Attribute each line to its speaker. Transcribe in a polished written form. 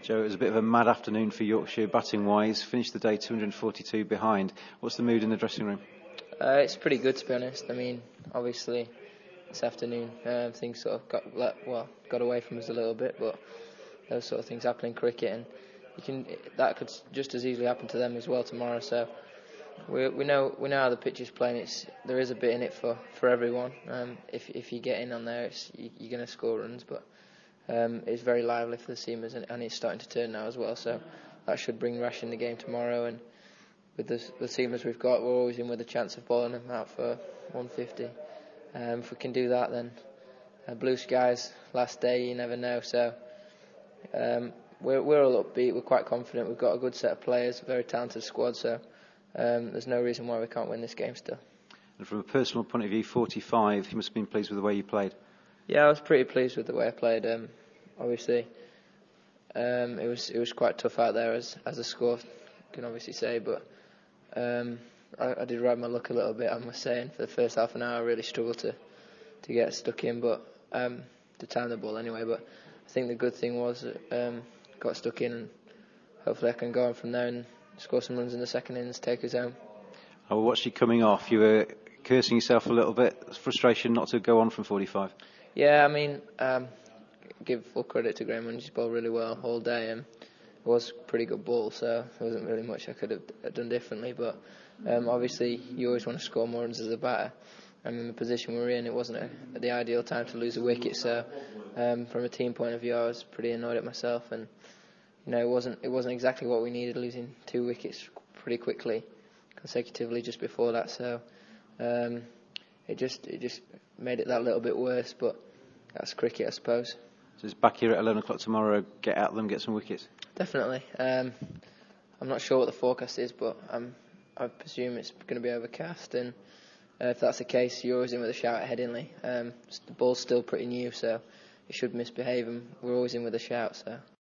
Speaker 1: Joe, it was a bit of a mad afternoon for Yorkshire batting-wise. Finished the day 242 behind. What's the mood in the dressing room?
Speaker 2: It's pretty good, to be honest. I mean, obviously, this afternoon things sort of got away from us a little bit, but those sort of things happen in cricket, and that could just as easily happen to them as well tomorrow. So we know how the pitch is playing. There is a bit in it for everyone. If you get in on there, you're going to score runs, but it's very lively for the seamers, and it's starting to turn now as well. So that should bring Rash in the game tomorrow. And with the seamers we've got, we're always in with a chance of bowling them out for 150. If we can do that, then blue skies, last day, you never know. So we're all upbeat. We're quite confident. We've got a good set of players, a very talented squad. So there's no reason why we can't win this game still.
Speaker 1: And from a personal point of view, 45, you must have been pleased with the way you played.
Speaker 2: Yeah, I was pretty pleased with the way I played. Obviously, it was quite tough out there, as a score can obviously say. But I did ride my luck a little bit, I must say. And for the first half an hour, I really struggled to get stuck in, but to time the ball anyway. But I think the good thing was got stuck in, and hopefully I can go on from there and score some runs in the second innings, take us home.
Speaker 1: I watched you coming off. You were cursing yourself a little bit. Frustration not to go on from 45.
Speaker 2: Yeah, I mean, give full credit to Graham, he's bowled really well all day. It was a pretty good ball, so there wasn't really much I could have done differently. But obviously, you always want to score more runs as a batter. And in the position we're in, it wasn't the ideal time to lose a wicket. So from a team point of view, I was pretty annoyed at myself. And it wasn't exactly what we needed, losing 2 wickets pretty quickly, consecutively just before that. So it just made it that little bit worse. But that's cricket, I suppose.
Speaker 1: So it's back here at 11 o'clock tomorrow. Get at them, get some wickets.
Speaker 2: Definitely. I'm not sure what the forecast is, but I presume it's going to be overcast. And if that's the case, you're always in with a shout at Headingley. The ball's still pretty new, so it should misbehave, and we're always in with a shout. So.